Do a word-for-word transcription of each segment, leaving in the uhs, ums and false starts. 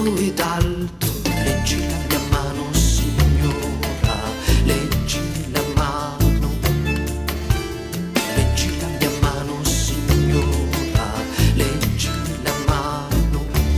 denaro ed alto. Leggi la mia mano, signora, leggi la mano. Leggi la mia mano, signora, leggi la mano.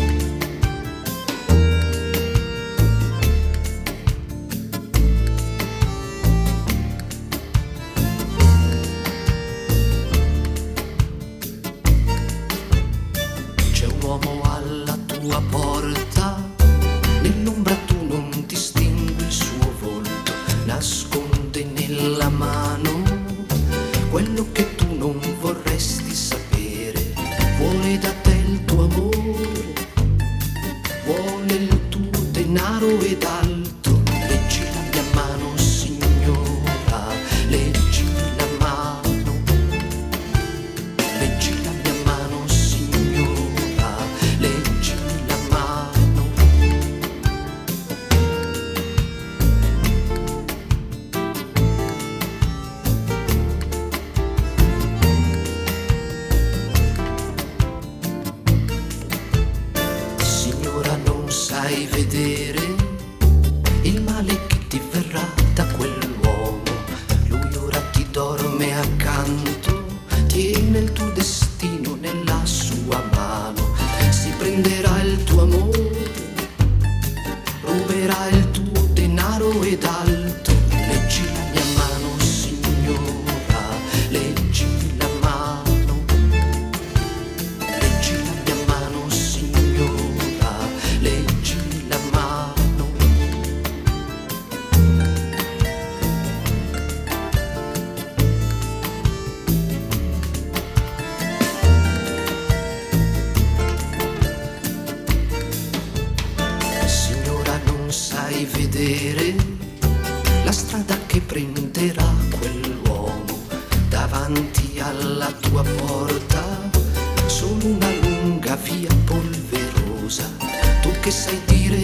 C'è un uomo alla tua porta, nell'ombra tu non distingui il suo volto, nasconde nella mano quello che tu non vorresti sapere. Vuole da te il tuo amore, vuole il tuo denaro ed alto. Leggi la mia mano, signora, leggi la mano. Leggi la mia mano, signora, leggi la mano. Signora, non sai vedere il male che ti verrà da quell'uomo. Lui ora ti dorme accanto, tiene il tuo destino nella sua mano. Si prenderà il tuo amore, ruberà il tuo denaro ed alto. Leggi la mia mano, signora, leggi la mano. Leggi la mia mano, signora, leggi la mano. Signora, non sai vedere la strada che prenderà quell'uomo davanti alla tua porta. Solo una lunga via polverosa, tu che sai dire